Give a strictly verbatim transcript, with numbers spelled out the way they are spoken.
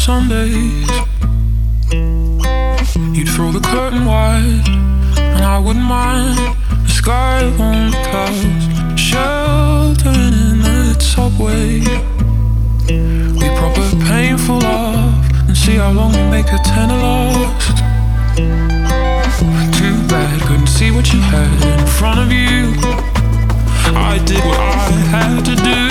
Sundays. You'd throw the curtain wide, and I wouldn't mind. The sky on the clouds, sheltering in the subway. We proper painful love, and see how long we make a tenner last. Too bad, couldn't see what you had in front of you. I did what I had to do.